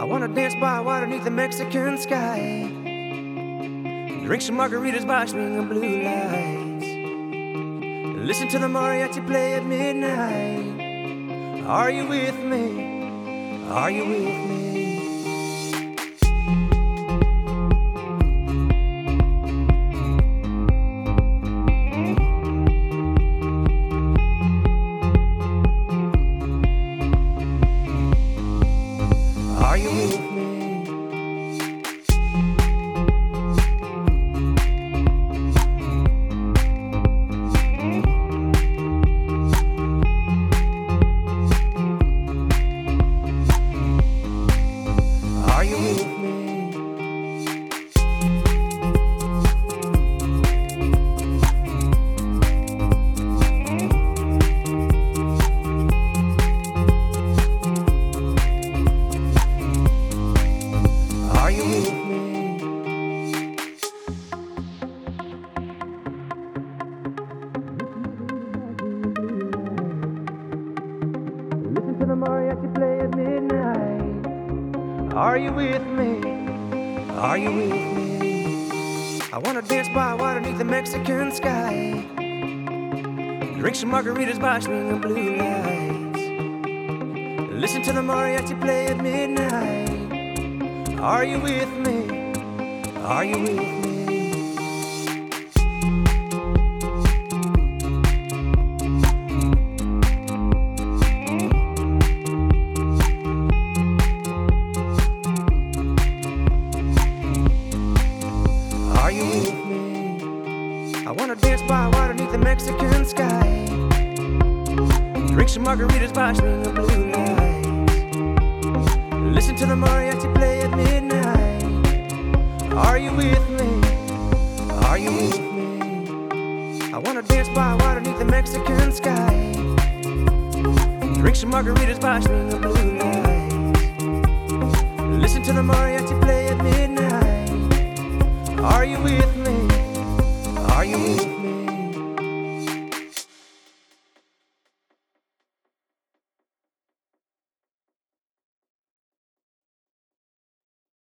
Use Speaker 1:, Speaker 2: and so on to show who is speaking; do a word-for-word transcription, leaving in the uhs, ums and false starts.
Speaker 1: I wanna dance by water beneath the Mexican sky, drink some margaritas by swinging blue lights, listen to the mariachi play at midnight. Are you with me? Are you with me? Are you with me? Are you with me? Are you with me? Listen to the mariachi play at midnight. Are you with me? Are you with me? I wanna dance by water beneath the Mexican sky, drink some margaritas by swinging blue lights, listen to the mariachi play at midnight. Are you with me? Are you with me? Are you with me? I wanna dance by water beneath the Mexican sky, drink some margaritas by swinging blue lights, listen to the mariachi play at midnight. Are you with me? Are you with me? I wanna dance by water beneath the Mexican sky, drink some margaritas by swinging blue lights, listen to the mariachi play at midnight. Are you with me?